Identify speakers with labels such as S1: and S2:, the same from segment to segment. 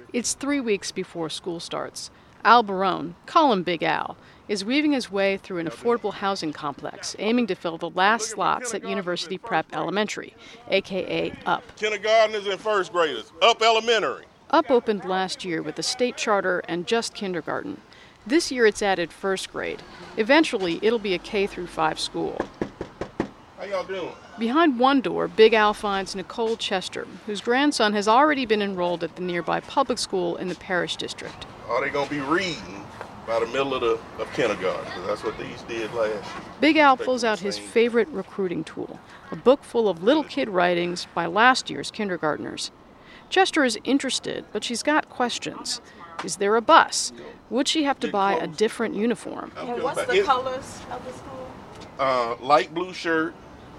S1: It's 3 weeks before school starts. Al Barone, call him Big Al, is weaving his way through an affordable housing complex, aiming to fill the last slots at University Prep Elementary, a.k.a. UP.
S2: Kindergartners and first graders, UP Elementary.
S1: UP opened last year with a state charter and just kindergarten. This year it's added first grade. Eventually, it'll be a K-5 school.
S2: How y'all doing?
S1: Behind one door, Big Al finds Nicole Chester, whose grandson has already been enrolled at the nearby public school in the parish district.
S2: Are they going to be reading by the middle of kindergarten? Because that's what these did last year.
S1: Big Al pulls out his favorite recruiting tool, a book full of little kid writings by last year's kindergartners. Chester is interested, but she's got questions. Is there a bus? Would she have to buy a different uniform?
S3: And what's the colors of the school?
S2: Light blue shirt,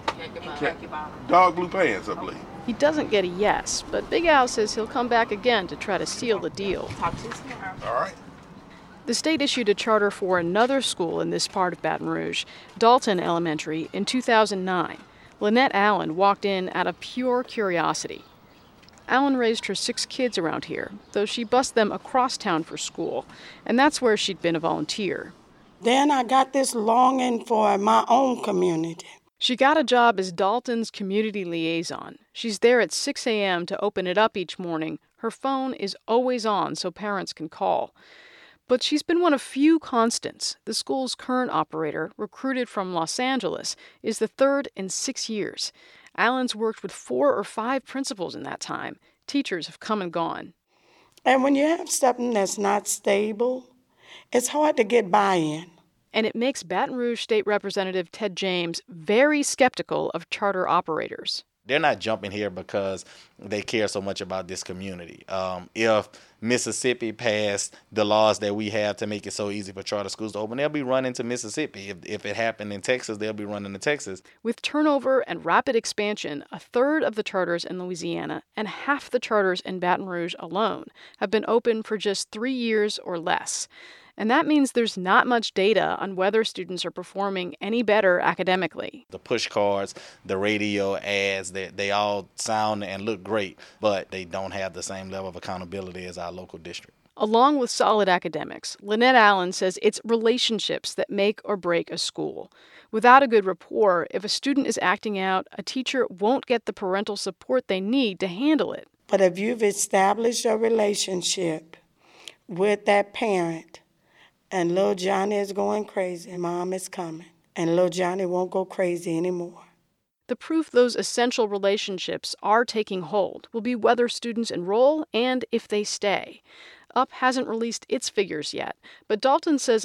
S2: dark blue pants, I believe.
S1: He doesn't get a yes, but Big Al says he'll come back again to try to seal the deal.
S3: Talk to you tomorrow.
S2: All right.
S1: The state issued a charter for another school in this part of Baton Rouge, Dalton Elementary, in 2009. Lynette Allen walked in out of pure curiosity. Allen raised her 6 kids around here, though she bused them across town for school, and that's where she'd been a volunteer.
S4: Then I got this longing for my own community.
S1: She got a job as Dalton's community liaison. She's there at 6 a.m. to open it up each morning. Her phone is always on so parents can call. But she's been one of few constants. The school's current operator, recruited from Los Angeles, is the third in 6 years. Allen's worked with 4 or 5 principals in that time. Teachers have come and gone.
S4: And when you have something that's not stable, it's hard to get buy-in.
S1: And it makes Baton Rouge State Representative Ted James very skeptical of charter operators.
S5: They're not jumping here because they care so much about this community. If Mississippi passed the laws that we have to make it so easy for charter schools to open, they'll be running to Mississippi. If it happened in Texas, they'll be running to Texas.
S1: With turnover and rapid expansion, a third of the charters in Louisiana and half the charters in Baton Rouge alone have been open for just 3 years or less. And that means there's not much data on whether students are performing any better academically.
S5: The push cards, the radio ads, they all sound and look great, but they don't have the same level of accountability as our local district.
S1: Along with solid academics, Lynette Allen says it's relationships that make or break a school. Without a good rapport, if a student is acting out, a teacher won't get the parental support they need to handle it.
S4: But if you've established a relationship with that parent, and little Johnny is going crazy, Mom is coming, and little Johnny won't go crazy anymore.
S1: The proof those essential relationships are taking hold will be whether students enroll and if they stay. UP hasn't released its figures yet, but Dalton says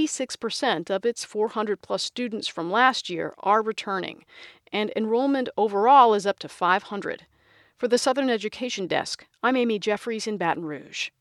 S1: 96% of its 400-plus students from last year are returning, and enrollment overall is up to 500. For the Southern Education Desk, I'm Amy Jeffries in Baton Rouge.